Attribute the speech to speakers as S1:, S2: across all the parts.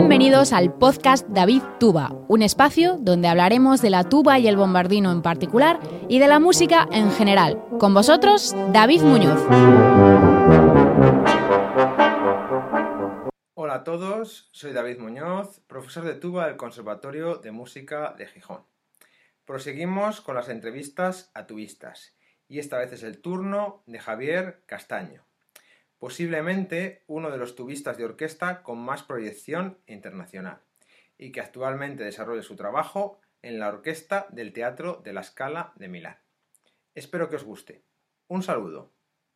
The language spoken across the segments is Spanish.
S1: Bienvenidos al podcast David Tuba, un espacio donde hablaremos de la tuba y el bombardino en particular y de la música en general. Con vosotros, David Muñoz.
S2: Hola a todos, soy David Muñoz, profesor de tuba del Conservatorio de Música de Gijón. Proseguimos con las entrevistas a tubistas y esta vez es el turno de Javier Castaño, posiblemente uno de los tubistas de orquesta con más proyección internacional y que actualmente desarrolla su trabajo en la orquesta del Teatro de la Scala de Milán. Espero que os guste. Un saludo.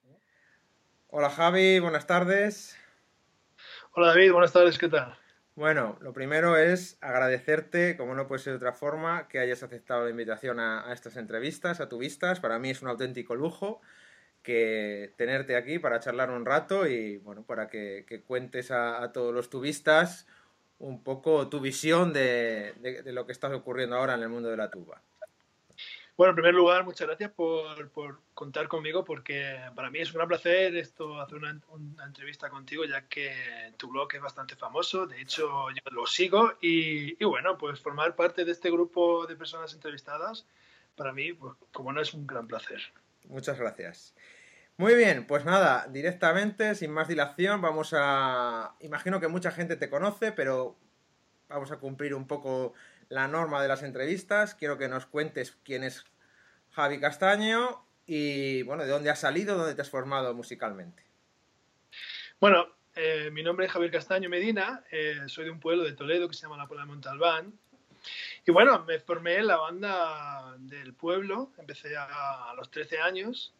S2: Hola Javi, buenas tardes.
S3: Hola David, buenas tardes, ¿qué tal?
S2: Bueno, lo primero es agradecerte, como no puede ser de otra forma, que hayas aceptado la invitación a estas entrevistas, a tubistas. Para mí es un auténtico lujo que tenerte aquí para charlar un rato y bueno, para que cuentes a todos los tubistas un poco tu visión de lo que está ocurriendo ahora en el mundo de la tuba.
S3: Bueno, en primer lugar, muchas gracias por contar conmigo, porque para mí es un gran placer hacer una entrevista contigo, ya que tu blog es bastante famoso. De hecho, yo lo sigo y bueno, pues formar parte de este grupo de personas entrevistadas, para mí, pues, como no, es un gran placer.
S2: Muchas gracias. Muy bien, pues nada, directamente, sin más dilación, imagino que mucha gente te conoce, pero vamos a cumplir un poco la norma de las entrevistas. Quiero que nos cuentes quién es Javi Castaño y, bueno, de dónde has salido, dónde te has formado musicalmente.
S3: Bueno, mi nombre es Javier Castaño Medina, soy de un pueblo de Toledo que se llama La Puebla de Montalbán. Y bueno, me formé en la banda del pueblo, empecé a los 13 años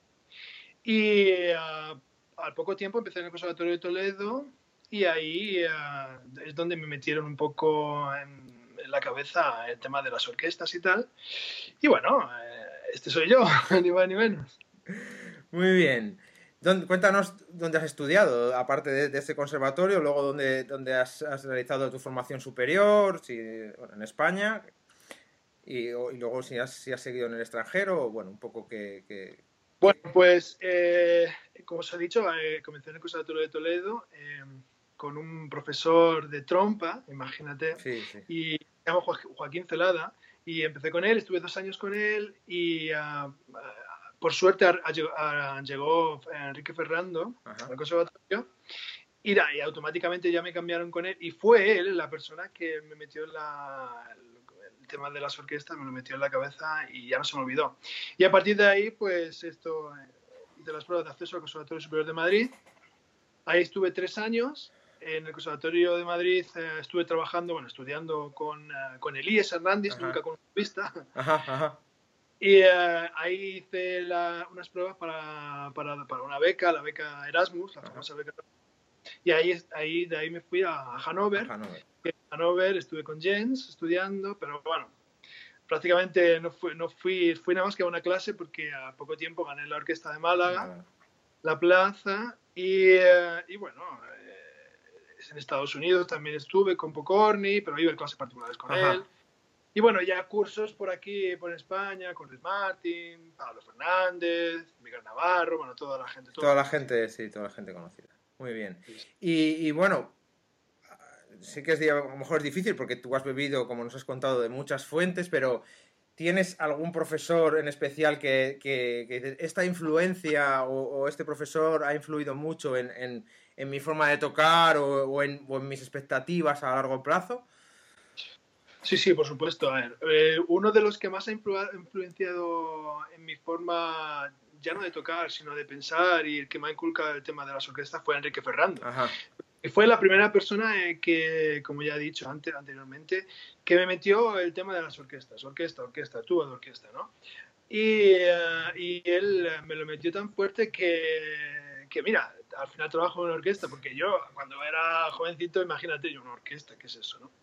S3: y al poco tiempo empecé en el Conservatorio de Toledo y ahí es donde me metieron un poco en la cabeza el tema de las orquestas y tal. Y bueno, este soy yo, ni más ni menos.
S2: Muy bien. Cuéntanos dónde has estudiado, aparte de este conservatorio, luego dónde has realizado tu formación superior, bueno, en España, y luego si has seguido en el extranjero, o bueno, un poco
S3: Bueno, pues como os he dicho, comencé en el Conservatorio de Toledo con un profesor de trompa, imagínate,
S2: sí, sí.
S3: y se llama Joaquín Celada, y empecé con él, estuve 2 años con él y por suerte llegó Enrique Ferrando al conservatorio y automáticamente ya me cambiaron con él y fue él la persona que me metió el tema de las orquestas, me lo metió en la cabeza y ya no se me olvidó. Y a partir de ahí, pues hice las pruebas de acceso al Conservatorio Superior de Madrid. Ahí estuve 3 años. En el Conservatorio de Madrid estuve trabajando, estudiando con Elías Hernández, nunca con un tubista. Y ahí hice unas pruebas para una beca, la beca Erasmus, la famosa beca Erasmus. Y de ahí me fui a Hannover. En Hannover estuve con Jens estudiando, pero bueno, prácticamente no fui nada más que a una clase porque a poco tiempo gané la Orquesta de Málaga, la plaza y bueno, en Estados Unidos también estuve con Pokorny, pero iba a clases particulares con él. Y bueno, ya cursos por aquí, por España, con Luis Martín, Pablo Fernández, Miguel Navarro, bueno, toda la gente.
S2: Toda la gente conocida. Muy bien. Y bueno, sé que a lo mejor es difícil porque tú has bebido, como nos has contado, de muchas fuentes, pero ¿tienes algún profesor en especial que esta influencia o este profesor ha influido mucho en mi forma de tocar o en mis expectativas a largo plazo?
S3: Sí, por supuesto. A ver, uno de los que más ha influenciado en mi forma, ya no de tocar, sino de pensar y el que me ha inculcado el tema de las orquestas fue Enrique Ferrando. Y fue la primera persona que, como ya he dicho anteriormente, que me metió el tema de las orquestas, orquesta, tuba de orquesta, ¿no? Y él me lo metió tan fuerte que mira, al final trabajo en una orquesta, porque yo cuando era jovencito, imagínate yo una orquesta, ¿qué es eso, no?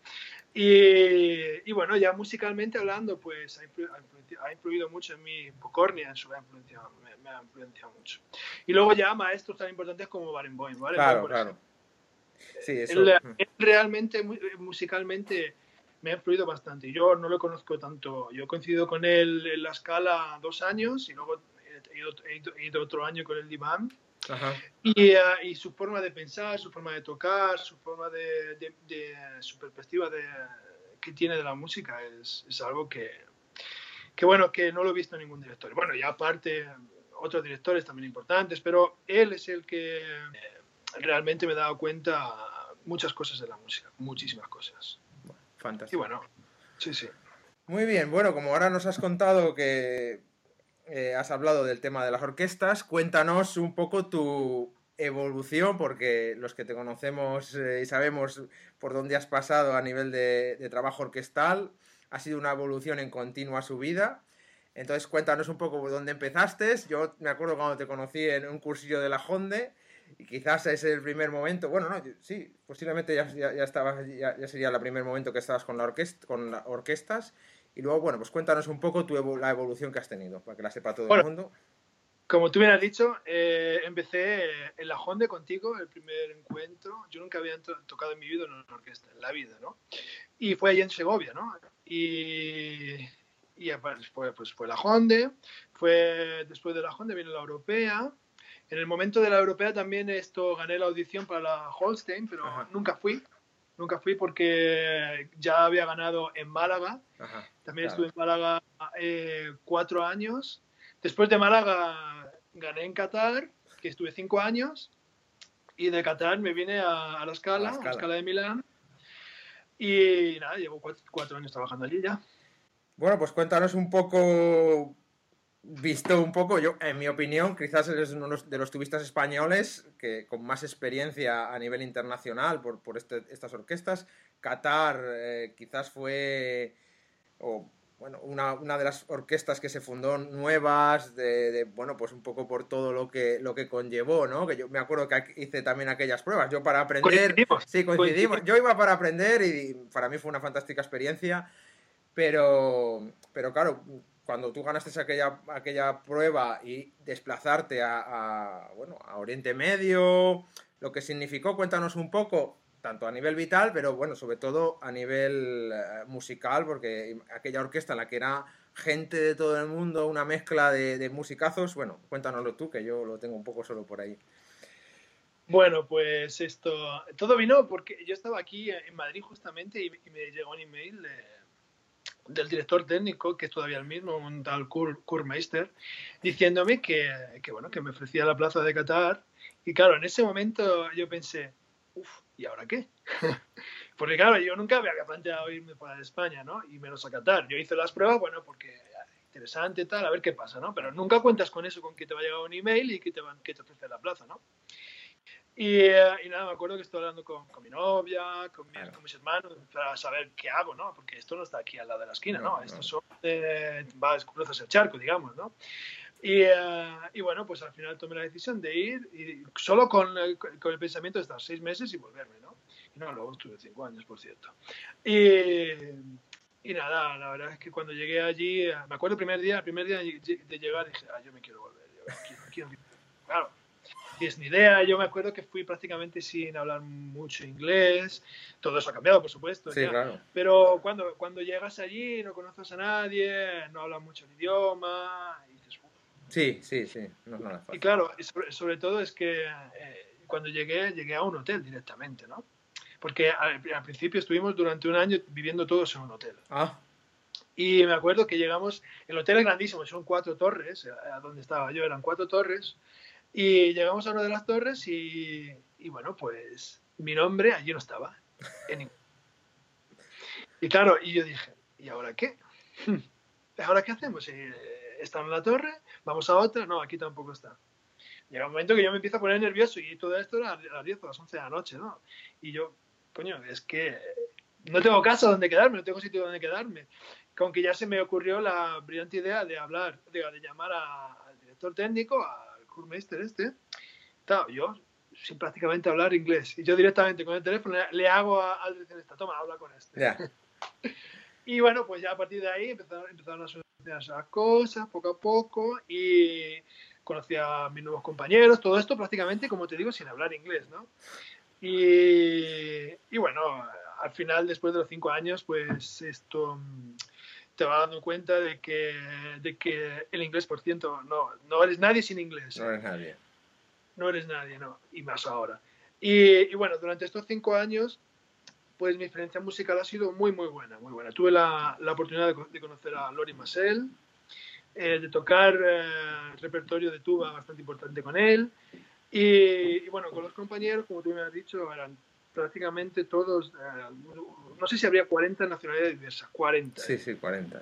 S3: Y bueno, ya musicalmente hablando, pues ha influido mucho en mí. Pokorny me ha influenciado mucho. Y luego ya maestros tan importantes como Barenboim.
S2: Claro. Sí, eso.
S3: Él realmente, musicalmente, me ha influido bastante. Yo no lo conozco tanto. Yo he coincidido con él en la Scala 2 años y luego he ido otro año con el Divan. Y su forma de pensar, su forma de tocar, su forma su perspectiva que tiene de la música es algo que bueno, que no lo he visto en ningún director. Bueno, y aparte otros directores también importantes, pero él es el que realmente me he dado cuenta muchas cosas de la música, muchísimas cosas.
S2: Fantástico.
S3: Y bueno, sí.
S2: Muy bien, bueno, como ahora nos has contado que has hablado del tema de las orquestas, cuéntanos un poco tu evolución, porque los que te conocemos y sabemos por dónde has pasado a nivel de trabajo orquestal, ha sido una evolución en continua subida. Entonces cuéntanos un poco por dónde empezaste. Yo me acuerdo cuando te conocí en un cursillo de la Honde, y quizás ese es el primer momento, bueno, no, sí, posiblemente ya sería el primer momento que estabas con orquestas. Y luego, bueno, pues cuéntanos un poco la evolución que has tenido, para que la sepa todo el mundo.
S3: Como tú bien has dicho, empecé en la Honde contigo, el primer encuentro. Yo nunca había tocado en mi vida en una orquesta, en la vida, ¿no? Y fue allí en Segovia, ¿no? Y pues fue la Honde, después de la Honde viene la Europea. En el momento de la Europea también gané la audición para la Holstein, pero nunca fui porque ya había ganado en Málaga. También estuve en Málaga 4 años. Después de Málaga gané en Qatar, que estuve 5 años. Y de Qatar me vine a la Scala de Milán. Y nada, llevo 4 años trabajando allí ya.
S2: Bueno, pues cuéntanos un poco, yo, en mi opinión, quizás eres uno de los tubistas españoles que con más experiencia a nivel internacional por estas orquestas. Qatar quizás fue una de las orquestas que se fundó nuevas, bueno, pues un poco por todo lo que conllevó, ¿no? Que yo me acuerdo que hice también aquellas pruebas, yo para aprender... Coincidimos. Yo iba para aprender y para mí fue una fantástica experiencia, pero claro, cuando tú ganaste aquella prueba y desplazarte a Oriente Medio, lo que significó, cuéntanos un poco, tanto a nivel vital, pero bueno, sobre todo a nivel musical, porque aquella orquesta en la que era gente de todo el mundo, una mezcla de musicazos, bueno, cuéntanoslo tú, que yo lo tengo un poco solo por ahí.
S3: Bueno, pues todo vino porque yo estaba aquí en Madrid justamente y me llegó un email del director técnico, que es todavía el mismo, un tal Kurt Meister, diciéndome que me ofrecía la plaza de Qatar. Y claro, en ese momento yo pensé, ¿y ahora qué? Porque claro, yo nunca me había planteado irme fuera de España, ¿no? Y menos a Qatar. Yo hice las pruebas, bueno, porque interesante tal, a ver qué pasa, ¿no? Pero nunca cuentas con eso, con que te va a llegar un email y que te ofrece la plaza, ¿no? Y nada, me acuerdo que estoy hablando con mi novia, con mis hermanos, para saber qué hago, ¿no? Porque esto no está aquí al lado de la esquina, ¿no? Esto son, cruzas el charco, digamos, ¿no? Y bueno, pues al final tomé la decisión de ir, y solo con el pensamiento de estar 6 meses y volverme, ¿no? Y no, luego estuve 5 años, por cierto. Y nada, la verdad es que cuando llegué allí, me acuerdo el primer día de llegar, dije, yo me quiero volver, claro. Es ni idea, yo me acuerdo que fui prácticamente sin hablar mucho inglés, todo eso ha cambiado, por supuesto,
S2: sí, claro.
S3: Pero cuando llegas allí no conoces a nadie, no hablas mucho el idioma, y dices,
S2: Sí, no es nada fácil.
S3: Y claro, sobre todo es que cuando llegué a un hotel directamente, ¿no? Porque al principio estuvimos durante un año viviendo todos en un hotel. Y me acuerdo que llegamos, el hotel es grandísimo, son 4 torres, a donde estaba yo eran 4 torres, y llegamos a una de las torres y bueno, pues mi nombre allí no estaba. Y claro, y yo dije, ¿y ahora qué? ¿Ahora qué hacemos? ¿Está en la torre? ¿Vamos a otra? No, aquí tampoco está. Llega un momento que yo me empiezo a poner nervioso y todo esto era a las 10 o las 11 de la noche, ¿no? Y yo, coño, es que no tengo casa donde quedarme, no tengo sitio donde quedarme. Con que ya se me ocurrió la brillante idea de llamar al director técnico, al Kurmeister Claro, yo sin prácticamente hablar inglés. Y yo directamente con el teléfono le hago al director, toma, habla con este.
S2: Yeah.
S3: Y bueno, pues ya a partir de ahí empezaron a suceder esas cosas poco a poco y conocí a mis nuevos compañeros, todo esto prácticamente, como te digo, sin hablar inglés, ¿no? Y bueno, al final, después de los 5 años, pues esto te vas dando cuenta de que el inglés, por cierto, no eres nadie sin inglés.
S2: No eres nadie.
S3: no eres nadie, ¿no? Y más ahora. Y bueno, durante estos 5 años, pues mi experiencia musical ha sido muy, muy buena, muy buena. Tuve la oportunidad de conocer a Lori Massel, de tocar repertorio de tuba bastante importante con él. Y bueno, con los compañeros, como tú me has dicho, eran prácticamente todos, no sé si habría 40 nacionalidades diversas, 40.
S2: Sí, sí, 40.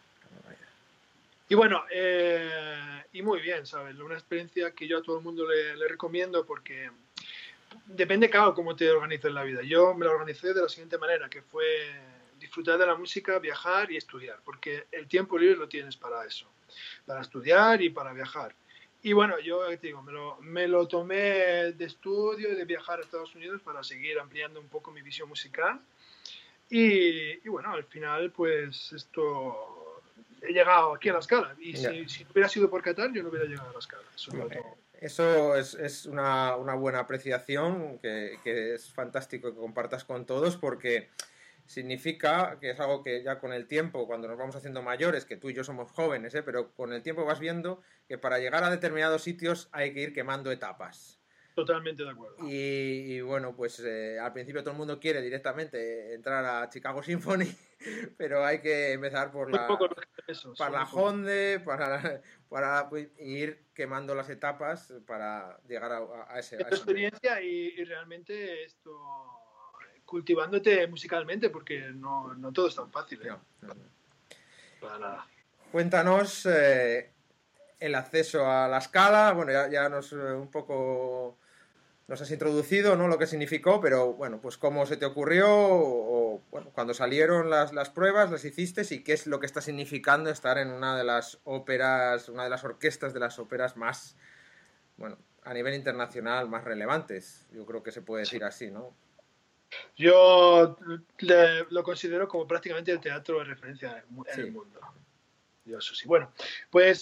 S3: Y bueno, y muy bien, ¿sabes? Una experiencia que yo a todo el mundo le recomiendo porque depende, claro, cómo te organices la vida. Yo me lo organicé de la siguiente manera, que fue disfrutar de la música, viajar y estudiar, porque el tiempo libre lo tienes para eso, para estudiar y para viajar. Y bueno, yo te digo, me lo tomé de estudio y de viajar a Estados Unidos para seguir ampliando un poco mi visión musical. Y bueno, al final, pues esto, he llegado aquí a la Scala. Y si no hubiera sido por Qatar, yo no hubiera llegado a la Scala.
S2: Eso es una buena apreciación, que es fantástico que compartas con todos, porque significa que es algo que ya con el tiempo, cuando nos vamos haciendo mayores, que tú y yo somos jóvenes, pero con el tiempo vas viendo que para llegar a determinados sitios hay que ir quemando etapas.
S3: Totalmente de acuerdo.
S2: Y bueno, pues al principio todo el mundo quiere directamente entrar a Chicago Symphony, pero hay que empezar por la Honde, para ir quemando las etapas para llegar a ese...
S3: Esta experiencia y realmente esto... cultivándote musicalmente, porque no todo es tan fácil.
S2: No.
S3: Para nada.
S2: Cuéntanos el acceso a la Scala. Bueno, ya nos un poco nos has introducido, ¿no?, lo que significó, pero bueno, pues cómo se te ocurrió, o bueno, cuando salieron las pruebas, las hiciste, y qué es lo que está significando estar en una de las óperas, una de las orquestas de las óperas más, bueno, a nivel internacional más relevantes. Yo creo que se puede decir así, ¿no?
S3: Yo lo considero como prácticamente el teatro de referencia en el mundo. Yo eso sí. Bueno, pues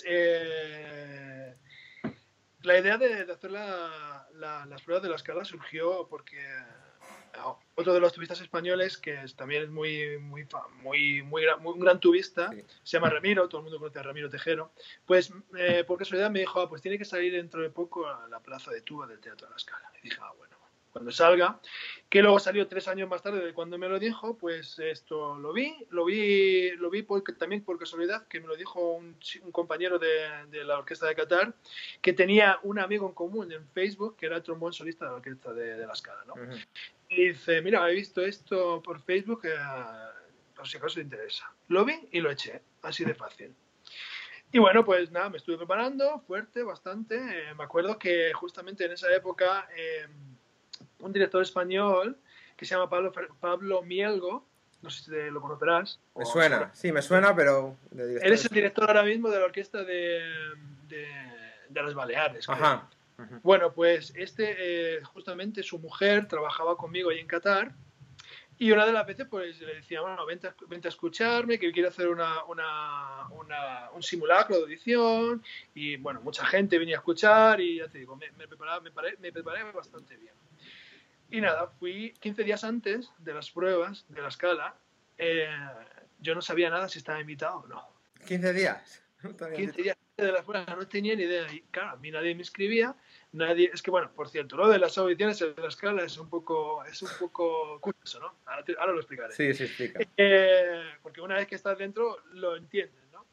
S3: la idea de hacer las pruebas de la Scala surgió porque otro de los tubistas españoles, que también es un gran tubista, se llama Ramiro, todo el mundo conoce a Ramiro Tejero, pues por casualidad me dijo, pues tiene que salir dentro de poco a la plaza de tuba del Teatro de la Scala. Y dije, bueno, cuando salga, que luego salió 3 años más tarde de cuando me lo dijo, pues esto lo vi porque, también por casualidad, que me lo dijo un compañero de la Orquesta de Qatar, que tenía un amigo en común en Facebook, que era el trombón solista de la Orquesta de la Scala, ¿no? Uh-huh. Y dice, mira, he visto esto por Facebook, por si acaso te interesa. Lo vi y lo eché, así de fácil. Y bueno, pues nada, me estuve preparando fuerte, bastante. Me acuerdo que justamente en esa época un director español que se llama Pablo Mielgo, no sé si lo conocerás.
S2: Me suena, sí, me suena, pero...
S3: Él es el director ahora mismo de la Orquesta de las Baleares.
S2: Ajá.
S3: Uh-huh. Bueno, pues justamente su mujer trabajaba conmigo ahí en Qatar, y una de las veces pues le decía, bueno, vente a escucharme, que quiero hacer un simulacro de audición, y bueno, mucha gente venía a escuchar, y ya te digo, me preparé bastante bien. Y nada, fui 15 días antes de las pruebas de la Scala, yo no sabía nada si estaba invitado o no.
S2: 15 días.
S3: 15 días de las pruebas, no tenía ni idea. Y claro, a mí nadie me escribía, es que bueno, por cierto, lo de las audiciones de la Scala es un poco curioso, ¿no? Ahora lo explicaré.
S2: Sí, explica.
S3: Porque una vez que estás dentro, lo entiendes, ¿no?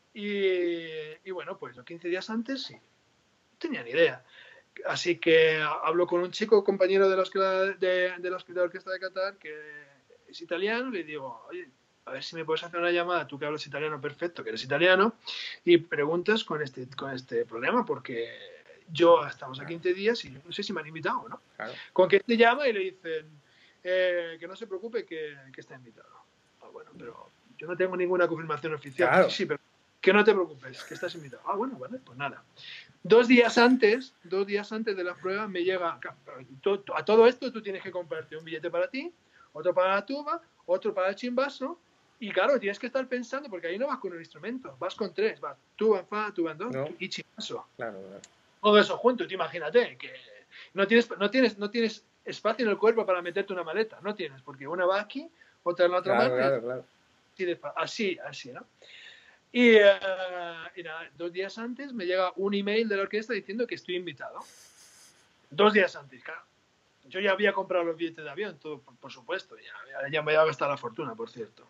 S3: Y bueno, pues los 15 días antes sí, no tenía ni idea. Así que hablo con un chico, compañero de la Orquesta de Qatar, que es italiano, y le digo, oye, a ver si me puedes hacer una llamada, tú que hablas italiano perfecto, que eres italiano, y preguntas con este problema, porque yo estamos a 15 días y yo no sé si me han invitado o no.
S2: Claro.
S3: Con que te llama y le dicen que no se preocupe, que está invitado. Bueno, pero yo no tengo ninguna confirmación oficial.
S2: Claro.
S3: Sí, pero que no te preocupes, que estás invitado. Bueno, vale, pues nada. 2 días antes de la prueba me llega, a todo esto tú tienes que comprarte un billete para ti, otro para la tuba, otro para el chimbazo, y claro, tienes que estar pensando, porque ahí no vas con un instrumento, vas con 3, vas tuba en fa, tuba en do, no. Y chimbazo.
S2: Claro.
S3: Todo eso junto, tú imagínate que no tienes espacio en el cuerpo para meterte una maleta, no tienes, porque una va aquí, otra en la otra mano.
S2: Claro.
S3: Así, ¿no? Y nada, 2 días antes me llega un email de la orquesta diciendo que estoy invitado. 2 días antes, claro. Yo ya había comprado los billetes de avión, todo, por supuesto. Ya me iba a gastar la fortuna, por cierto.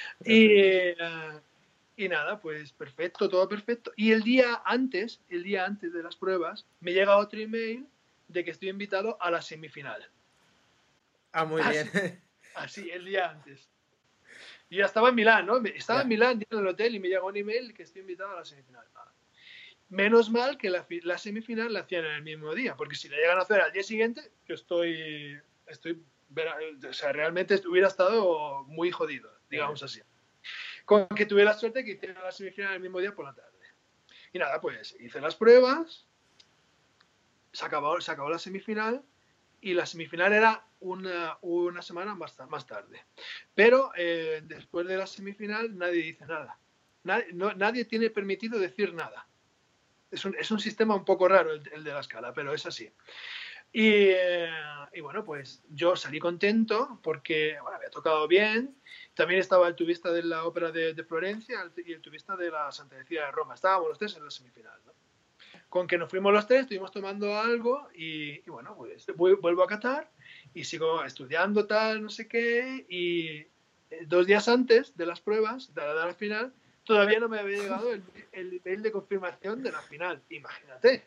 S3: Y nada, pues perfecto, todo perfecto. Y el día antes de las pruebas, me llega otro email de que estoy invitado a la semifinal.
S2: Muy bien.
S3: Así, el día antes. Yo ya estaba en Milán, ¿no? Estaba en Milán, en el hotel, y me llegó un email de que estoy invitado a la semifinal. Menos mal que la semifinal la hacían en el mismo día, porque si la llegan a hacer al día siguiente, yo estoy o sea, realmente hubiera estado muy jodido, digamos así. Con que tuviera suerte que hiciera la semifinal el mismo día por la tarde. Y nada, pues hice las pruebas, se acabó la semifinal, y la semifinal era una semana más tarde. Pero después de la semifinal nadie dice nada. Nadie tiene permitido decir nada. Es un sistema un poco raro el de la escala, pero es así. Y bueno, pues yo salí contento porque bueno, había tocado bien. También estaba el tubista de la ópera de Florencia y el tubista de la Santa Cecilia de Roma. Estábamos los tres en la semifinal, ¿no? Con que nos fuimos los tres, estuvimos tomando algo y bueno, pues vuelvo a Qatar y sigo estudiando tal, no sé qué. Y 2 días antes de las pruebas, de la final, todavía no me había llegado el email de confirmación de la final. Imagínate.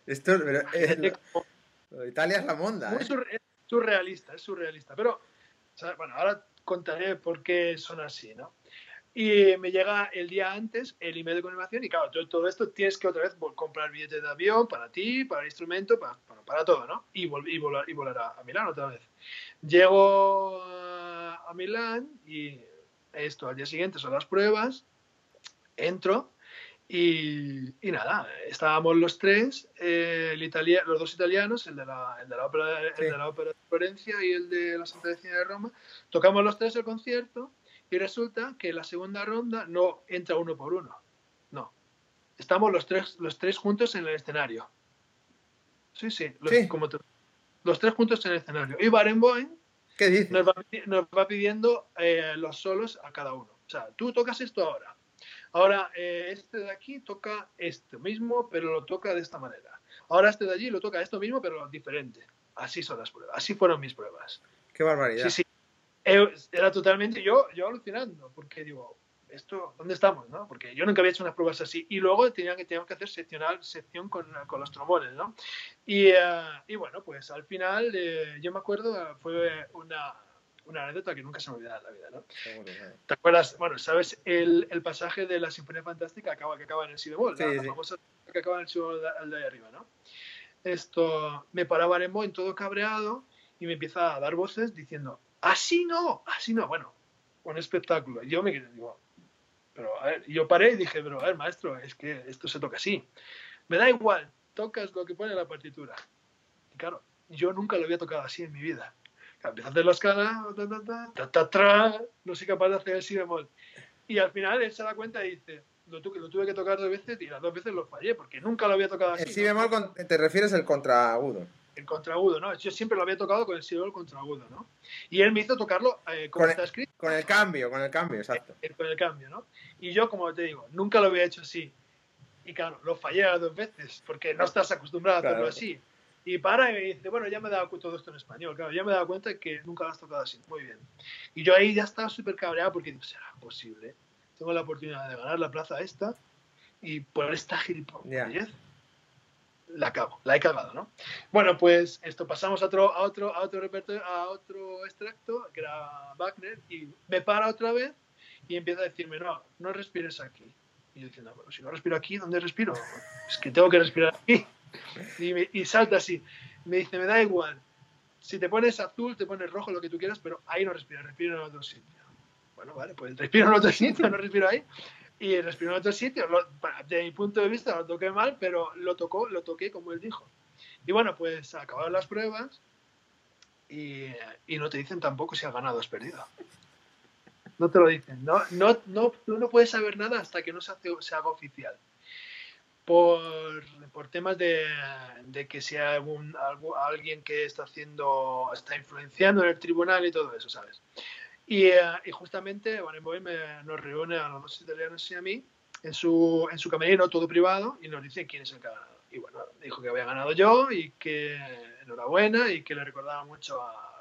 S2: Italia es la monda.
S3: Es surrealista. Pero, o sea, bueno, ahora contaré por qué son así, ¿no? Y me llega el día antes el email de confirmación y claro, todo esto tienes que otra vez comprar billetes de avión para ti, para el instrumento, para todo, ¿no? Y volar a Milán otra vez. Llego a Milán y esto, al día siguiente son las pruebas, entro y nada, estábamos los tres, los dos italianos, el de la ópera de Florencia y el de la Santa Cecilia de Roma, tocamos los tres el concierto. Y resulta que la segunda ronda no entra uno por uno. No. Estamos los tres juntos en el escenario. Sí. Los tres juntos en el escenario. Y Barenboim nos va pidiendo los solos a cada uno. O sea, tú tocas esto ahora. Ahora, este de aquí toca esto mismo, pero lo toca de esta manera. Ahora este de allí lo toca esto mismo, pero diferente. Así son las pruebas. Así fueron mis pruebas.
S2: Qué barbaridad.
S3: Sí. Era totalmente yo alucinando, porque digo, ¿dónde estamos? ¿No? Porque yo nunca había hecho unas pruebas así. Y luego teníamos que hacer sección con los trombones, ¿no? Y bueno, pues al final, yo me acuerdo, fue una anécdota que nunca se me olvidará en la vida, ¿no? ¿Te acuerdas? Bueno, ¿sabes el pasaje de la Sinfonía Fantástica que acaba en el si bemol? La famosa que acaba en el si bemol de ahí arriba, ¿no? Esto, me paraba en todo cabreado y me empieza a dar voces diciendo, así no, bueno, un espectáculo. Yo me quedé, digo, pero a ver, yo paré y dije, pero a ver, maestro, es que esto se toca así. Me da igual, tocas lo que pone la partitura. Y claro, yo nunca lo había tocado así en mi vida. Empecé a hacer la escala, no soy capaz de hacer el si bemol. Y al final él se da cuenta y dice, lo tuve que tocar 2 veces y las 2 veces lo fallé, porque nunca lo había tocado así.
S2: El si bemol, te refieres al contraagudo.
S3: El contraagudo, ¿no? Yo siempre lo había tocado con el si bemol contraagudo, ¿no? Y él me hizo tocarlo como está escrito.
S2: Con el cambio, exacto.
S3: Con el cambio, ¿no? Y yo, como te digo, nunca lo había hecho así. Y claro, lo fallé las 2 veces, porque no estás acostumbrado a hacerlo así. Y para y me dice, bueno, ya me he dado cuenta todo esto en español, claro, ya me he dado cuenta que nunca lo has tocado así. Muy bien. Y yo ahí ya estaba súper cabreado porque digo, ¿será posible? Tengo la oportunidad de ganar la plaza esta y por esta gilipollez la he cagado, ¿no? Bueno, pues esto, pasamos a otro repertorio, a otro extracto, que era Wagner, y me para otra vez y empieza a decirme, no respires aquí. Y yo diciendo, bueno, si no respiro aquí, ¿dónde respiro? Es que tengo que respirar aquí. Y salta así. Me dice, me da igual. Si te pones azul, te pones rojo, lo que tú quieras, pero ahí no respiras, respiro en otro sitio. Bueno, vale, pues respiro en otro sitio, no respiro ahí. Y respiro en otro sitio. De mi punto de vista lo toqué mal, pero lo toqué como él dijo. Y bueno, pues acabaron las pruebas y no te dicen tampoco si has ganado o has perdido. No te lo dicen. Tú no puedes saber nada hasta que no se haga oficial. Por temas de que sea alguien que está influenciando en el tribunal y todo eso, ¿sabes? Y justamente Barenboim nos reúne a los dos italianos y a mí en su camerino, todo privado, y nos dice quién es el que ha ganado. y bueno, dijo que había ganado yo y que enhorabuena y que le recordaba mucho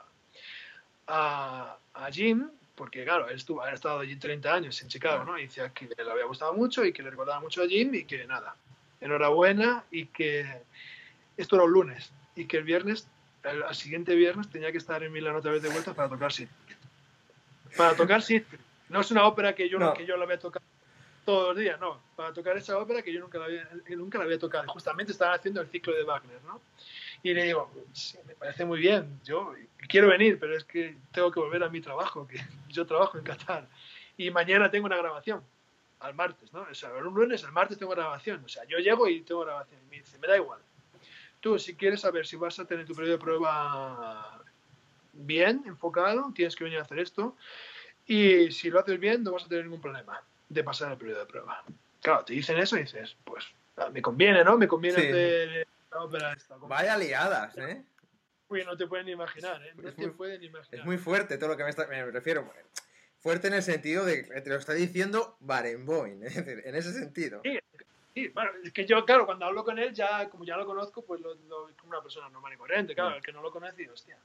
S3: a Jim, porque claro, él ha estado allí 30 años en Chicago, ¿no? Y decía que le había gustado mucho y que le recordaba mucho a Jim y que nada, enhorabuena y que esto era un lunes y que el viernes, al siguiente viernes tenía que estar en Milán otra vez de vuelta para tocar Siegfried. Para tocar Siegfried. No es una ópera que yo la había tocado todos los días, no. Para tocar esa ópera que yo nunca la había tocado. Justamente estaban haciendo el ciclo de Wagner, ¿no? Y le digo, sí, me parece muy bien, yo quiero venir, pero es que tengo que volver a mi trabajo, que yo trabajo en Qatar. Y mañana tengo una grabación, al martes, ¿no? O sea, un lunes, al martes tengo grabación. O sea, yo llego y tengo grabación. Y me dice, me da igual. Tú, si quieres saber si vas a tener tu periodo de prueba bien, enfocado, tienes que venir a hacer esto. Y si lo haces bien, no vas a tener ningún problema de pasar el periodo de prueba. Claro, te dicen eso y dices, pues, me conviene, ¿no? Me conviene hacer la ópera esta.
S2: Vaya liadas, ¿eh?
S3: Uy, no te pueden imaginar, ¿eh? No te pueden imaginar.
S2: Es muy fuerte todo lo que me refiero. Fuerte en el sentido de que te lo está diciendo Barenboim, es decir, en ese sentido.
S3: Sí, bueno, es que yo, claro, cuando hablo con él, ya como ya lo conozco, pues como una persona normal y corriente, claro, el que no lo conoce, hostia.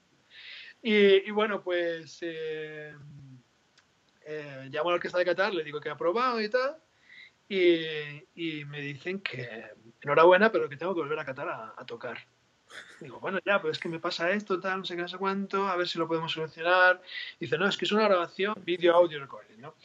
S3: Y bueno, pues llamo a la Orquesta de Qatar, le digo que ha aprobado y tal, y me dicen que enhorabuena, pero que tengo que volver a Qatar a tocar. Digo, bueno, ya, pero es que me pasa esto, tal, no sé qué, no sé cuánto, a ver si lo podemos solucionar. Dice, no, es que es una grabación, video, audio recording, ¿no?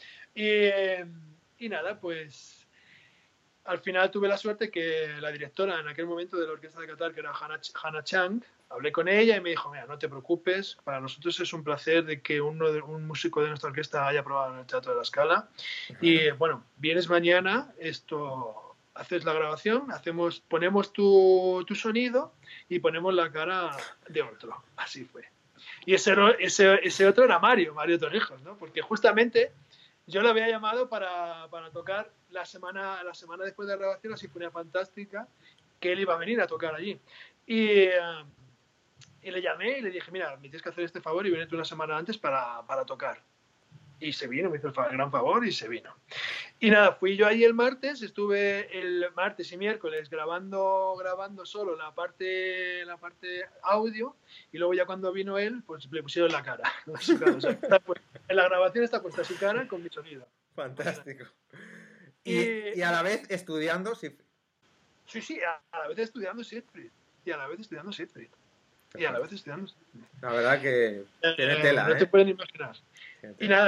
S3: Y nada, pues al final tuve la suerte que la directora en aquel momento de la Orquesta de Qatar, que era Hannah Chang, hablé con ella y me dijo, mira, no te preocupes, para nosotros es un placer de que un músico de nuestra orquesta haya probado en el Teatro de la Scala. Y bueno, vienes mañana, haces la grabación, ponemos tu sonido y ponemos la cara de otro. Así fue. Y ese otro era Mario Torrijos, ¿no? Porque justamente yo le había llamado para tocar la semana después de la grabación, la Sinfonía Fantástica, que él iba a venir a tocar allí. Y le llamé y le dije, mira, me tienes que hacer este favor y venirte una semana antes para tocar. Y se vino, me hizo el gran favor y se vino. Y nada, fui yo ahí el martes, estuve el martes y miércoles grabando solo la parte audio, y luego ya cuando vino él, pues le pusieron la cara. O sea, en la grabación está puesta su cara con mi sonido.
S2: Fantástico. Y a la vez estudiando Siegfried.
S3: Sí, a la vez estudiando Siegfried.
S2: La verdad que tiene tela,
S3: no te pueden imaginar. Y nada,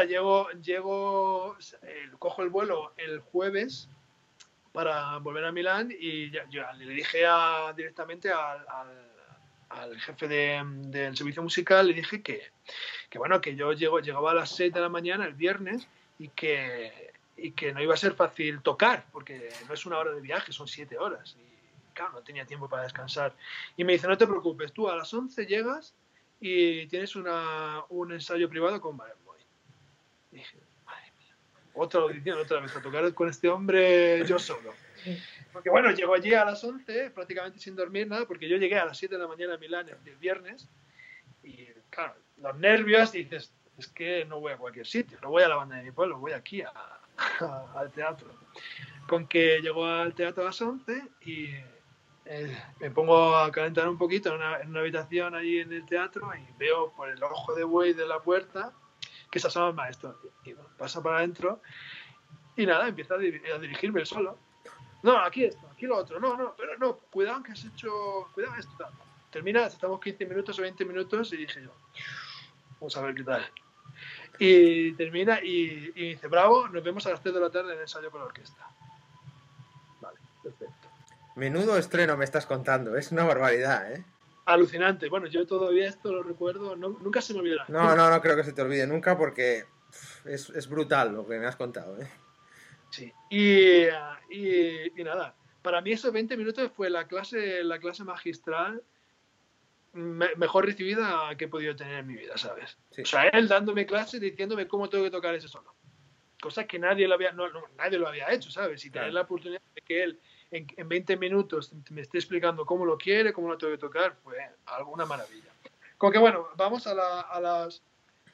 S3: cojo el vuelo el jueves para volver a Milán y yo le dije directamente al jefe del servicio musical, le dije que bueno, que yo llegaba a las 6 de la mañana el viernes y que no iba a ser fácil tocar, porque no es una hora de viaje, son 7 horas. Y claro, no tenía tiempo para descansar. Y me dice, no te preocupes, tú a las 11 llegas y tienes un ensayo privado con Barenboim. Y dije, madre mía, otra audición, otra vez a tocar con este hombre yo solo. Porque bueno, llego allí a las 11 prácticamente sin dormir nada, porque yo llegué a las 7 de la mañana a Milán el viernes y claro, los nervios, dices, es que no voy a cualquier sitio, no voy a la banda de mi pueblo, voy aquí al teatro. Con que llego al teatro a las 11 y me pongo a calentar un poquito en una habitación allí en el teatro y veo por el ojo de buey de la puerta que se asoma el maestro y bueno, pasa para adentro y nada, empieza a dirigirme él solo. No, aquí esto, aquí lo otro, no, pero no, cuidado que has hecho, cuidado esto. Termina, estamos 15 minutos o 20 minutos y dije yo, vamos a ver qué tal. Y termina y dice, bravo, nos vemos a las 3 de la tarde en el ensayo con la orquesta. Vale, perfecto.
S2: Menudo estreno me estás contando, es una barbaridad, ¿eh?
S3: Alucinante. Bueno, yo todavía esto lo recuerdo, nunca se me olvidará.
S2: No creo que se te olvide nunca porque es brutal lo que me has contado, ¿eh?
S3: Sí. Y nada, para mí esos 20 minutos fue la clase magistral mejor recibida que he podido tener en mi vida, ¿sabes? Sí. O sea, él dándome clases, diciéndome cómo tengo que tocar ese solo. Cosa que nadie lo había hecho, ¿sabes? Y tener la oportunidad de que él en 20 minutos me esté explicando cómo lo quiere, cómo lo tengo que tocar, fue alguna maravilla. Con que bueno, vamos a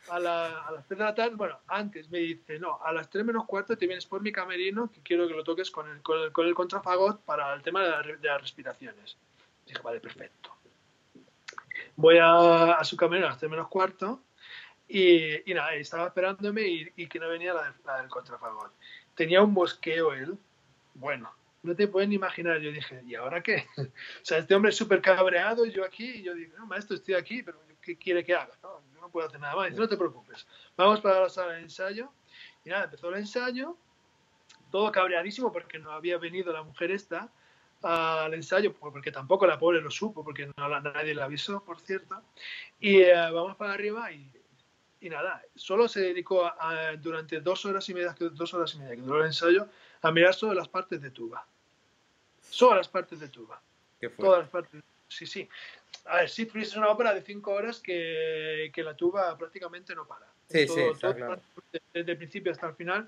S3: a las 3 de la tarde, bueno, antes me dice, no, a las 3 menos cuarto te vienes por mi camerino, que quiero que lo toques con el contrafagot para el tema de las respiraciones. Dije, vale, perfecto. Voy a su camerino a las 3 menos cuarto y nada, estaba esperándome y que no venía la del contrafagot. Tenía un mosqueo él, bueno, no te pueden imaginar. Yo dije, ¿y ahora qué? O sea, este hombre es súper cabreado, yo aquí, y yo digo, no, maestro, estoy aquí, pero ¿qué quiere que haga? No, yo no puedo hacer nada más. Dice, no te preocupes, vamos para la sala de ensayo. Y nada, empezó el ensayo, todo cabreadísimo porque no había venido la mujer esta al ensayo, porque tampoco la pobre lo supo, porque nadie la avisó, por cierto. Y vamos para arriba y nada, solo se dedicó durante 2 horas y media que duró el ensayo, a mirar solo las partes de tuba. Solo las partes de tuba.
S2: ¿Qué fue?
S3: Todas las partes. Sí. A ver, sí, es una ópera de 5 horas que la tuba prácticamente no para.
S2: Sí,
S3: todo,
S2: claro.
S3: Desde el principio hasta el final,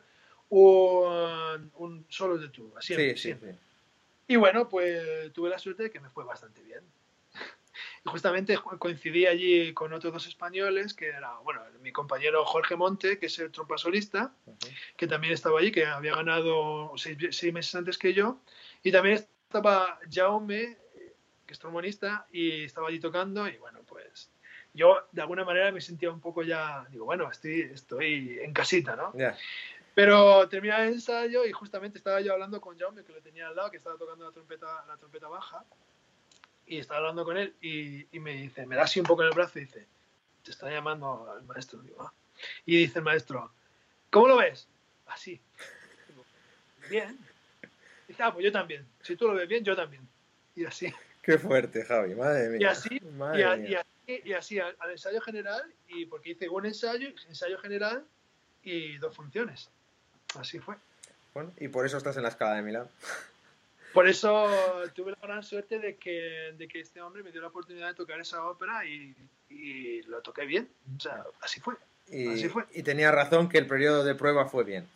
S3: un solo de tuba, siempre.
S2: Sí.
S3: Y bueno, pues tuve la suerte de que me fue bastante bien. Y justamente coincidí allí con otros 2 españoles, que era, bueno, mi compañero Jorge Monte, que es el trompa solista, que también estaba allí, que había ganado 6 meses antes que yo, y también estaba Jaume, que es trombonista, y estaba allí tocando, y bueno, pues yo de alguna manera me sentía un poco ya, digo, bueno, estoy en casita, ¿no?
S2: Yeah.
S3: Pero terminé el ensayo y justamente estaba yo hablando con Jaume, que lo tenía al lado, que estaba tocando la trompeta baja, y estaba hablando con él y me dice, me da así un poco en el brazo y dice, te está llamando al maestro. Digo, ah. Y dice el maestro, ¿cómo lo ves? Así. Digo, bien. Y dice, pues yo también. Si tú lo ves bien, yo también. Y así.
S2: Qué fuerte, Javi, madre mía.
S3: Y así al ensayo general, y porque hice un ensayo general y 2 funciones. Así fue.
S2: Bueno, y por eso estás en la Scala de Milán.
S3: Por eso tuve la gran suerte de que este hombre me dio la oportunidad de tocar esa ópera y lo toqué bien. O sea, así fue.
S2: Y tenía razón que el periodo de prueba fue bien.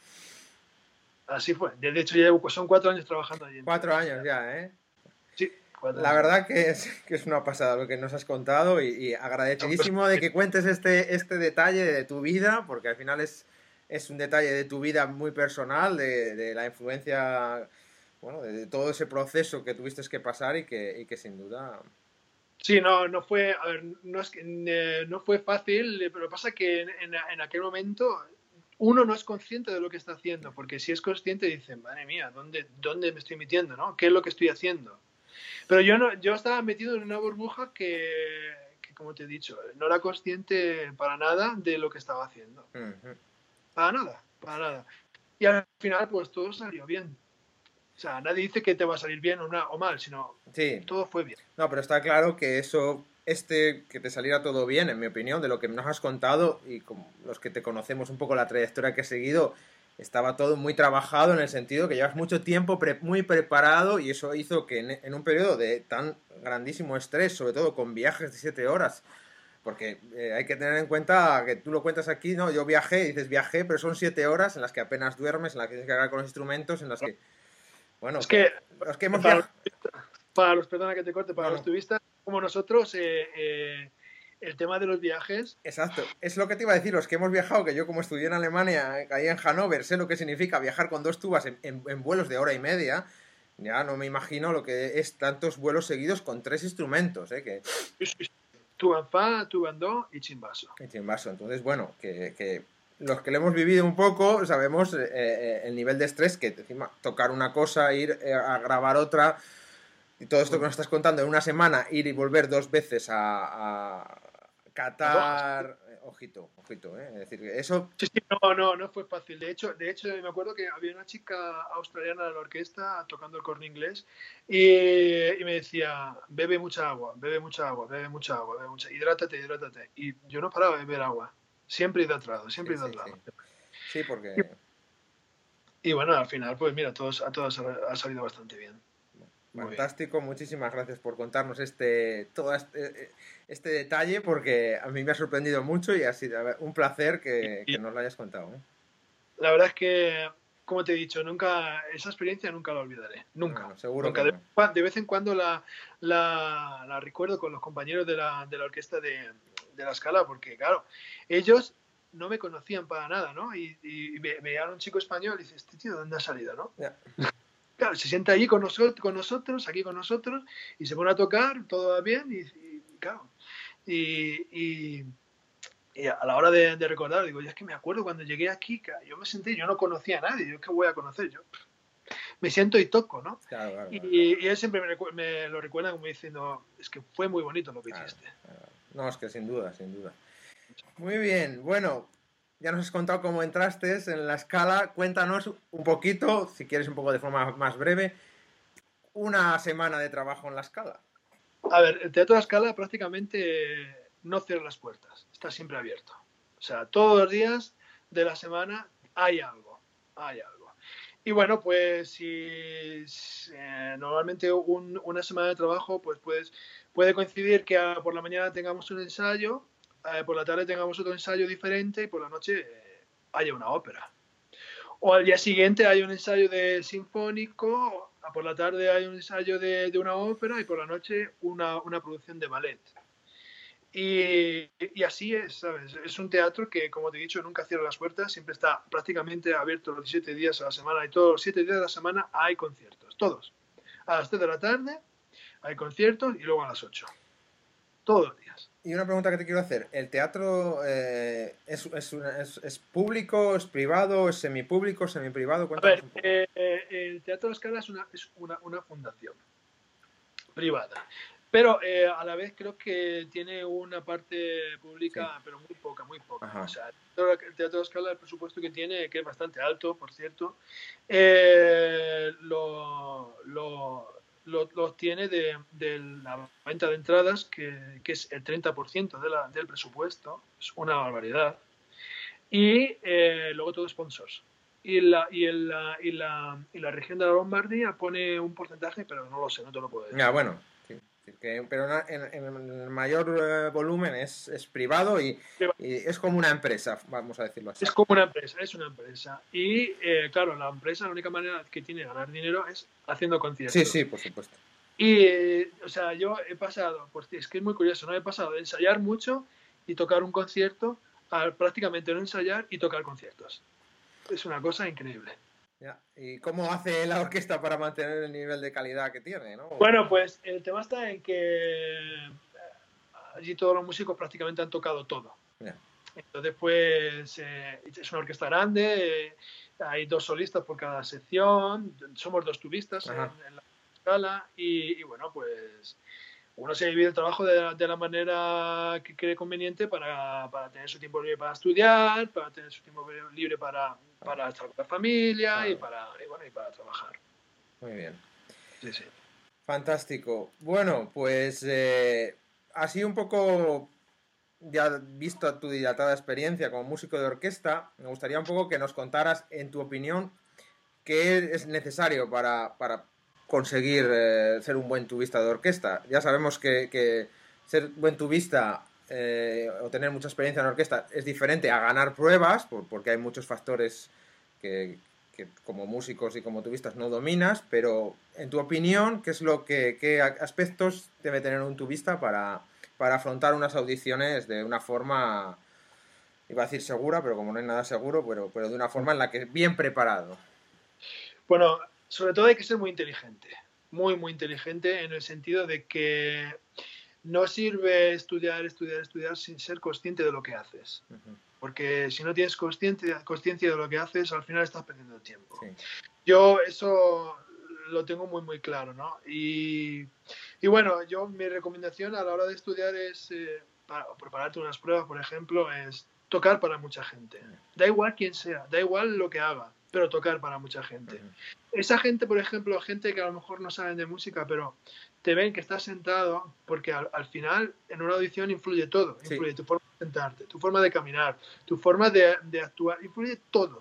S3: Así fue. De hecho, son 4 años trabajando allí.
S2: 4 años ya, ¿eh?
S3: Sí. 4
S2: la
S3: años.
S2: verdad que es una pasada lo que nos has contado y agradecidísimo de que cuentes este detalle de tu vida, porque al final es un detalle de tu vida muy personal, de la influencia... Bueno, de todo ese proceso que tuviste que pasar y que sin duda...
S3: Sí, no fue, a ver, no fue fácil, pero pasa que en aquel momento uno no es consciente de lo que está haciendo, porque si es consciente dice, madre mía, ¿dónde me estoy metiendo, no? ¿Qué es lo que estoy haciendo? Pero yo estaba metido en una burbuja que, como te he dicho, no era consciente para nada de lo que estaba haciendo.
S2: Uh-huh.
S3: Para nada. Y al final, pues todo salió bien. O sea, nadie dice que te va a salir bien o mal, sino
S2: sí.
S3: Todo fue bien.
S2: No, pero está claro que que te saliera todo bien, en mi opinión, de lo que nos has contado y como los que te conocemos un poco la trayectoria que has seguido, estaba todo muy trabajado en el sentido que llevas mucho tiempo muy preparado y eso hizo que en un periodo de tan grandísimo estrés, sobre todo con viajes de 7 horas, porque hay que tener en cuenta que tú lo cuentas aquí, ¿no? Yo viajé, pero son 7 horas en las que apenas duermes, en las que tienes que hablar con los instrumentos, en las que... Bueno,
S3: es que
S2: los que hemos viajado...
S3: perdona que te corte, para los turistas como nosotros, el tema de los viajes...
S2: Exacto, es lo que te iba a decir, los que hemos viajado, que yo como estudié en Alemania, ahí en Hannover, sé lo que significa viajar con 2 tubas en vuelos de hora y media, ya no me imagino lo que es tantos vuelos seguidos con 3 instrumentos, que...
S3: Tuban fa, tuban do y chimbaso.
S2: Entonces, bueno, que los que lo hemos vivido un poco sabemos el nivel de estrés que encima tocar una cosa, ir a grabar otra y todo esto que nos estás contando en una semana, ir y volver 2 veces a Qatar, ojito, es decir, eso...
S3: Sí, no fue fácil. De hecho me acuerdo que había una chica australiana de la orquesta tocando el corno inglés y me decía, bebe mucha agua, hidrátate. Y yo no paraba de beber agua. Siempre hidratado.
S2: Sí, porque...
S3: Y bueno, al final, pues mira, a todos ha salido bastante bien.
S2: Fantástico, muchísimas gracias por contarnos este detalle, porque a mí me ha sorprendido mucho y ha sido un placer que nos lo hayas contado.
S3: La verdad es que, como te he dicho, esa experiencia nunca la olvidaré. Nunca.
S2: No, seguro
S3: nunca.
S2: Que no.
S3: De vez en cuando la recuerdo con los compañeros de la orquesta de la Scala, porque claro, ellos no me conocían para nada, ¿no? Y veían a un chico español y dice, este tío, ¿de dónde ha salido, no?
S2: Yeah.
S3: Claro, se sienta allí con nosotros, aquí con nosotros, y se pone a tocar, todo va bien, y claro. Y a la hora de recordar, digo, yo es que me acuerdo cuando llegué aquí, yo me senté, yo no conocía a nadie, yo qué voy a conocer, yo me siento y toco, ¿no?
S2: Claro.
S3: Y él siempre me lo recuerda como diciendo, es que fue muy bonito lo que hiciste.
S2: Claro. No, es que sin duda. Muy bien, bueno, ya nos has contado cómo entraste en la Scala. Cuéntanos un poquito, si quieres un poco de forma más breve, una semana de trabajo en la Scala.
S3: A ver, el Teatro de la Scala prácticamente no cierra las puertas, está siempre abierto. O sea, todos los días de la semana hay algo. Y bueno, pues normalmente una semana de trabajo pues puede coincidir que por la mañana tengamos un ensayo, por la tarde tengamos otro ensayo diferente y por la noche haya una ópera. O al día siguiente hay un ensayo de sinfónico, por la tarde hay un ensayo de una ópera y por la noche una producción de ballet. Y así es, ¿sabes? Es un teatro que, como te he dicho, nunca cierra las puertas, siempre está prácticamente abierto los 7 días a la semana y todos los 7 días de la semana hay conciertos, todos. A las 3 de la tarde hay conciertos y luego a las 8. Todos los días.
S2: Y una pregunta que te quiero hacer, ¿el teatro es público, es privado, es semipúblico, semiprivado?
S3: A ver, el Teatro de la Scala es una fundación privada. Pero a la vez creo que tiene una parte pública, sí, pero muy poca.
S2: Ajá.
S3: O sea, el Teatro de la Scala, el presupuesto que tiene, que es bastante alto, por cierto, lo tiene de la venta de entradas, que es el 30% del presupuesto, es una barbaridad. Y luego todo sponsors. Y la región de la Lombardía pone un porcentaje, pero no lo sé, no te lo puedo decir.
S2: Ya, bueno. Pero en el mayor volumen es privado y es como una empresa, vamos a decirlo así.
S3: Es como una empresa, Y claro, la empresa, la única manera que tiene de ganar dinero es haciendo conciertos.
S2: Sí, por supuesto.
S3: Y, o sea, yo he pasado, pues es que es muy curioso, ¿no? He pasado de ensayar mucho y tocar un concierto a prácticamente no ensayar y tocar conciertos. Es una cosa increíble.
S2: Ya. ¿Y cómo hace la orquesta para mantener el nivel de calidad que tiene, no?
S3: Bueno, pues el tema está en que allí todos los músicos prácticamente han tocado todo.
S2: Ya.
S3: Entonces, pues es una orquesta grande, hay 2 solistas por cada sección, somos 2 tubistas en la escala y bueno, pues uno se divide el trabajo de la manera que cree conveniente para tener su tiempo libre para estudiar, para tener su tiempo libre para estar con la familia y para trabajar.
S2: Muy bien.
S3: Sí.
S2: Fantástico. Bueno, pues así un poco, ya visto tu dilatada experiencia como músico de orquesta, me gustaría un poco que nos contaras, en tu opinión, qué es necesario para conseguir ser un buen tubista de orquesta. Ya sabemos que ser buen tubista o tener mucha experiencia en orquesta es diferente a ganar pruebas, porque hay muchos factores que como músicos y como tubistas no dominas, pero en tu opinión, ¿qué aspectos debe tener un tubista para afrontar unas audiciones de una forma, iba a decir segura, pero como no hay nada seguro, pero de una forma en la que bien preparado?
S3: Bueno, sobre todo hay que ser muy inteligente, muy inteligente, en el sentido de que no sirve estudiar sin ser consciente de lo que haces. Porque si no tienes consciencia de lo que haces, al final estás perdiendo el tiempo. Sí. Yo eso lo tengo muy claro, ¿no? Y bueno, mi recomendación a la hora de estudiar es, para prepararte unas pruebas, por ejemplo, es tocar para mucha gente. Da igual quién sea, da igual lo que haga, pero tocar para mucha gente. Esa gente, por ejemplo, gente que a lo mejor no saben de música, pero te ven que estás sentado, porque al final en una audición influye todo. Sí. Influye tu forma de sentarte, tu forma de caminar, tu forma de actuar, influye todo.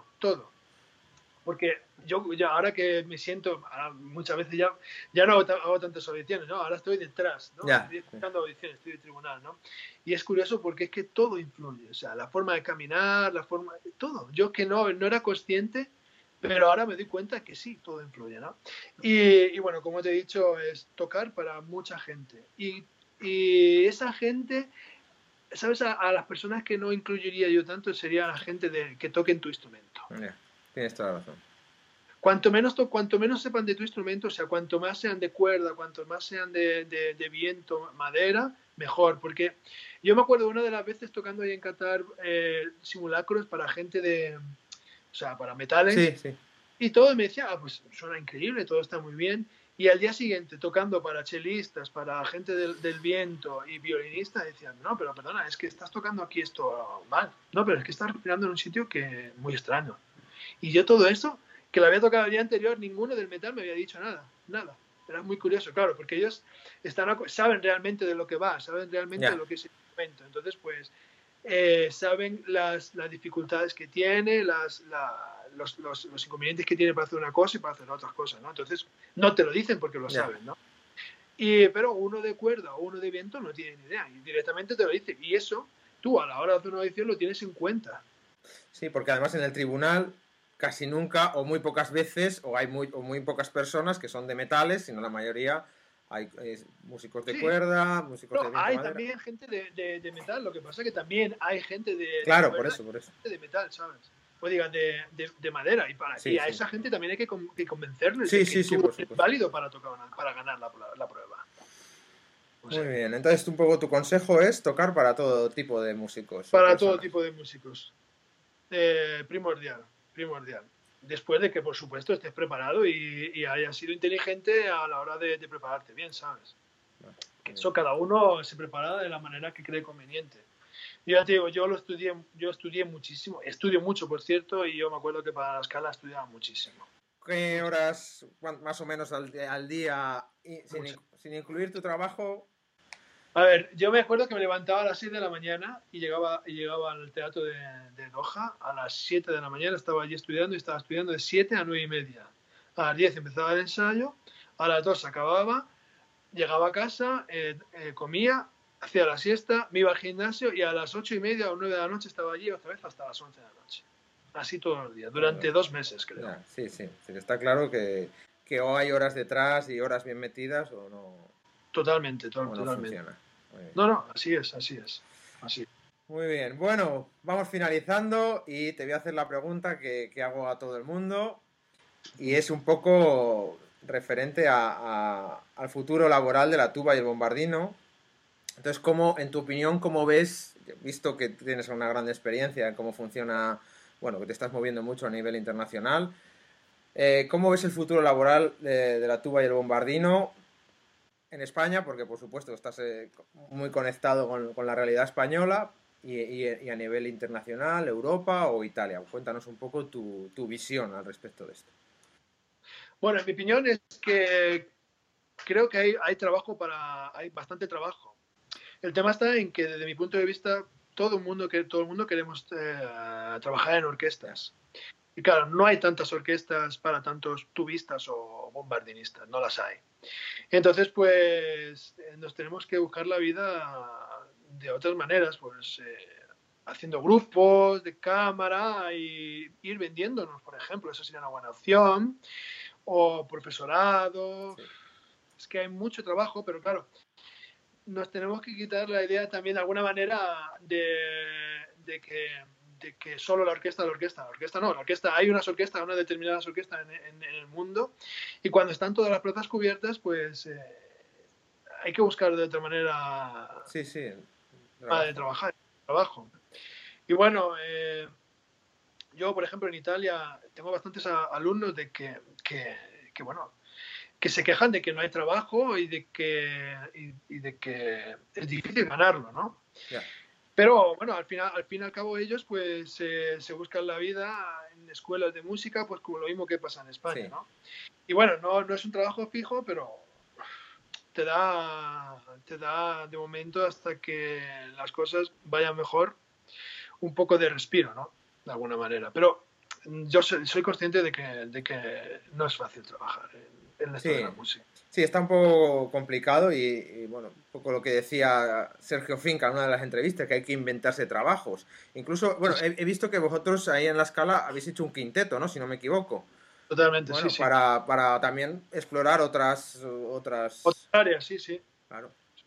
S3: Porque yo ya ahora que me siento, muchas veces ya no hago tantas audiciones, ¿no? Ahora estoy detrás, ¿no?
S2: Yeah.
S3: Estoy escuchando audiciones, estoy de tribunal, ¿no? Y es curioso porque es que todo influye, o sea, la forma de caminar, todo. Yo que no era consciente, pero ahora me doy cuenta que sí, todo influye, ¿no? Y bueno, como te he dicho, es tocar para mucha gente. Y esa gente ¿sabes? A las personas que no incluiría yo tanto sería la gente que toquen tu instrumento.
S2: Tienes toda la razón.
S3: Cuanto menos sepan de tu instrumento, o sea, cuanto más sean de cuerda, cuanto más sean de viento, madera, mejor. Porque yo me acuerdo una de las veces tocando ahí en Qatar simulacros para gente o sea, para metales.
S2: Sí, sí.
S3: Y todo me decía, pues suena increíble, todo está muy bien. Y al día siguiente, tocando para chelistas, para gente del viento y violinistas, decían, no, pero perdona, es que estás tocando aquí esto mal. No, pero es que estás respirando en un sitio que muy extraño. Y yo todo eso, que lo había tocado el día anterior, ninguno del metal me había dicho nada. Era muy curioso, claro, porque ellos saben realmente de lo que va, saben realmente de lo que es el instrumento. Entonces, pues, saben las dificultades que tiene, los inconvenientes que tiene para hacer una cosa y para hacer otras cosas, ¿no? Entonces, no te lo dicen porque lo saben, ¿no? Pero uno de cuerda o uno de viento no tiene ni idea y directamente te lo dice. Y eso, tú a la hora de hacer una audición lo tienes en cuenta.
S2: Sí, porque además en el tribunal casi nunca o muy pocas veces o hay muy pocas personas que son de metales, sino la mayoría hay músicos de cuerda, músicos de viento,
S3: hay
S2: madera.
S3: También gente de metal, lo que pasa es que también hay gente de
S2: claro,
S3: cuerda,
S2: por eso.
S3: De metal, ¿sabes? O digan de madera y a esa gente también hay que convencerles de que tú es válido para ganar la prueba.
S2: Muy bien, entonces un poco tu consejo es tocar para todo tipo de músicos.
S3: Para todo tipo de músicos. Primordial. Después de que, por supuesto, estés preparado y hayas sido inteligente a la hora de prepararte bien, ¿sabes? Que eso cada uno se prepara de la manera que cree conveniente. Yo ya te digo, yo estudié muchísimo, estudio mucho, por cierto, y yo me acuerdo que para la escala estudiaba muchísimo.
S2: ¿Qué horas más o menos al día, sin incluir tu trabajo?
S3: A ver, yo me acuerdo que me levantaba a las 6 de la mañana y llegaba al teatro de Doha a las 7 de la mañana, estaba allí estudiando y estaba estudiando de 7 a 9 y media. A las 10 empezaba el ensayo, a las 2 acababa, llegaba a casa, comía, hacía la siesta, me iba al gimnasio y a las 8 y media o 9 de la noche estaba allí otra vez hasta las 11 de la noche. Así todos los días, durante 2 meses, creo.
S2: Ya, sí, está claro que o hay horas detrás y horas bien metidas o no.
S3: Totalmente.
S2: Funciona.
S3: No, así es.
S2: Muy bien, bueno, vamos finalizando y te voy a hacer la pregunta que hago a todo el mundo y es un poco referente al futuro laboral de la tuba y el bombardino. Entonces, en tu opinión, ¿cómo ves, visto que tienes una gran experiencia en cómo funciona, bueno, que te estás moviendo mucho a nivel internacional, cómo ves el futuro laboral de la tuba y el bombardino en España? Porque, por supuesto, estás muy conectado con la realidad española y a nivel internacional, Europa o Italia. Cuéntanos un poco tu visión al respecto de esto.
S3: Bueno, mi opinión es que creo que hay bastante trabajo. El tema está en que, desde mi punto de vista, todo el mundo queremos trabajar en orquestas. Y claro, no hay tantas orquestas para tantos tubistas o bombardinistas, no las hay. Entonces, pues, nos tenemos que buscar la vida de otras maneras, pues, haciendo grupos de cámara y ir vendiéndonos, por ejemplo, eso sería una buena opción, o profesorado. Sí. Es que hay mucho trabajo, pero claro, nos tenemos que quitar la idea también de alguna manera de que solo la orquesta no, hay unas determinadas orquestas en el mundo, y cuando están todas las plazas cubiertas, pues hay que buscar de otra manera de trabajo. Y bueno, yo, por ejemplo, en Italia tengo bastantes alumnos de que se quejan de que no hay trabajo y de que es difícil ganarlo, ¿no?
S2: Yeah.
S3: Pero bueno, al fin y al cabo ellos pues se buscan la vida en escuelas de música, pues como lo mismo que pasa en España, sí. ¿No? Y bueno, no es un trabajo fijo, pero te da de momento, hasta que las cosas vayan mejor, un poco de respiro, ¿no? De alguna manera. Pero yo soy consciente de que no es fácil trabajar en esto de la música.
S2: Sí, está un poco complicado y bueno, un poco lo que decía Sergio Finca en una de las entrevistas, que hay que inventarse trabajos. Incluso, bueno, he visto que vosotros ahí en la escala habéis hecho un quinteto, ¿no? Si no me equivoco.
S3: Totalmente,
S2: bueno,
S3: sí.
S2: Para también explorar otras
S3: áreas, sí.
S2: Claro.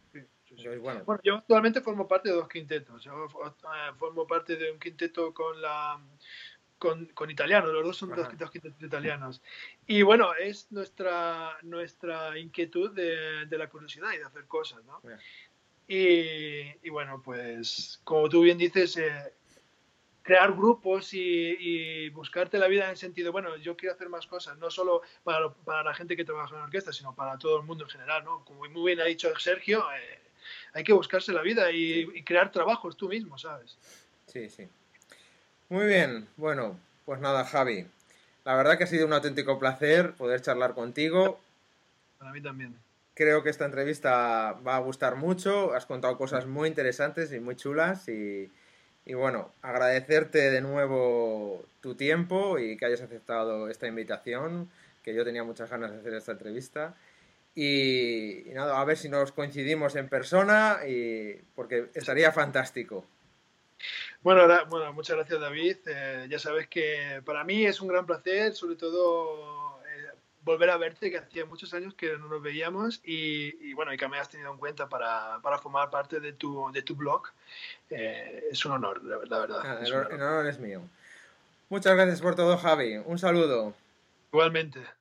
S3: Sí. Bueno, yo actualmente formo parte de 2 quintetos. Yo formo parte de un quinteto con italianos, los dos son dos quintetos italianos. Y bueno, es nuestra inquietud de la curiosidad y de hacer cosas, ¿no? Y bueno, pues como tú bien dices, crear grupos y buscarte la vida en el sentido, bueno, yo quiero hacer más cosas, no solo para la gente que trabaja en orquesta, sino para todo el mundo en general, ¿no? Como muy bien ha dicho Sergio, hay que buscarse la vida y crear trabajos tú mismo, ¿sabes?
S2: Sí, sí. Muy bien, bueno, pues nada, Javi. La verdad que ha sido un auténtico placer poder charlar contigo.
S3: Para mí también.
S2: Creo que esta entrevista va a gustar mucho. Has contado cosas muy interesantes y muy chulas. Y bueno, agradecerte de nuevo tu tiempo y que hayas aceptado esta invitación, que yo tenía muchas ganas de hacer esta entrevista. Y nada, a ver si nos coincidimos en persona, porque estaría fantástico.
S3: Bueno, muchas gracias, David. Ya sabes que para mí es un gran placer, sobre todo volver a verte, que hacía muchos años que no nos veíamos y bueno, y que me has tenido en cuenta para formar parte de tu blog. Es un honor, la verdad.
S2: El honor es mío. Muchas gracias por todo, Javi. Un saludo.
S3: Igualmente.